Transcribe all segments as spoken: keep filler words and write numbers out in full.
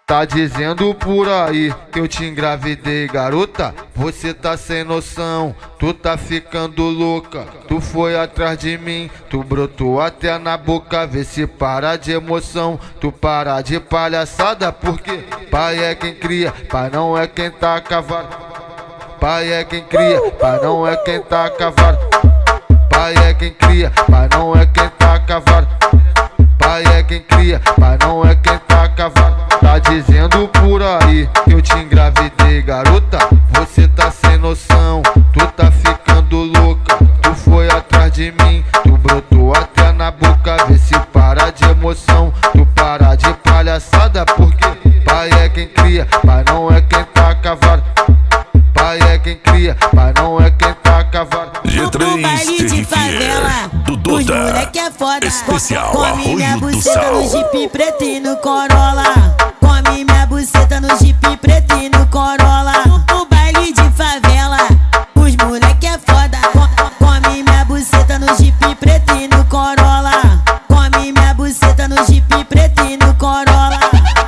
Tá dizendo por aí que eu te engravidei, garota? Você tá sem noção, tu tá ficando louca. Tu foi atrás de mim, tu brotou até na boca. Vê se para de emoção, tu para de palhaçada. Porque pai é quem cria, pai não é quem tá cavado. Pai é quem cria, pai não é quem tá cavado. Pai é quem cria, pai não é quem tá cavado. Pai é quem cria, pai não é quem tá cavado. Tá dizendo por aí que eu te engravidei, garota? Você tá sem noção, tu tá ficando louca. Tu foi atrás de mim, tu brotou até na boca. Vê se para de emoção, tu para de palhaçada. Porque pai é quem cria, pai não é quem tá cavado. Pai é quem cria, pai não é quem tá cavado. G três Terrifier do Duda, moleque é foda. especial Come minha Arroio do buceta Sal. no Jeep preto e no Corolla. Come minha buceta no Jeep preto e no Corolla. No baile de favela, os moleque é foda. Come minha buceta no Jeep preto e no Corolla. Come minha buceta no Jeep preto e no Corolla.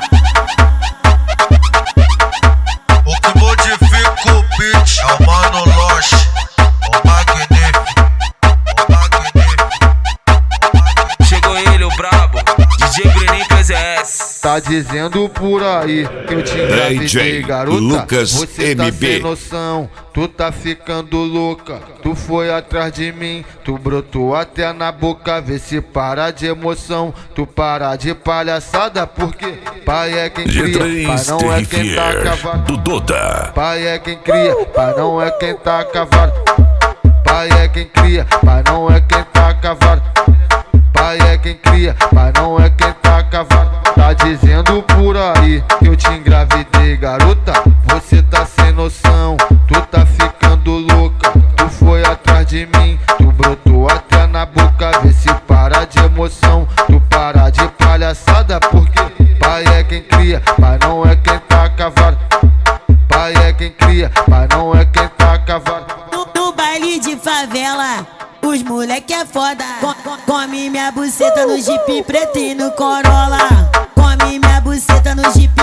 O que modifica o beat é o Mano Loche, o magnífico, o magnífico. Chegou ele, o brabo, D J Breninho P Z S. Tá dizendo por aí que eu te engravidei, D J garota? Lucas Você tá M B. sem noção, tu tá ficando louca. Tu foi atrás de mim, tu brotou até na boca. Vê se para de emoção, tu para de palhaçada. Porque pai é quem G cria, pai três não é quem tá Terrifier cavado. do Duda. Pai é quem cria, pai não é quem tá cavado. Pai é quem cria, pai não é quem tá cavado. Pai é quem cria, pai não é quem tá cavado. Tá dizendo por aí que eu te engravidei, garota? Você tá sem noção, tu tá ficando louca. Tu foi atrás de mim, tu brotou até na boca. Vê se para de emoção, tu para de palhaçada. Porque pai é quem cria, pai não é quem tá cavado. Pai é quem cria, pai não é quem tá cavado. No, no baile de favela, os moleque é foda. Co- Come minha buceta no Jeep preto e no Corolla. Come minha buceta no Jeep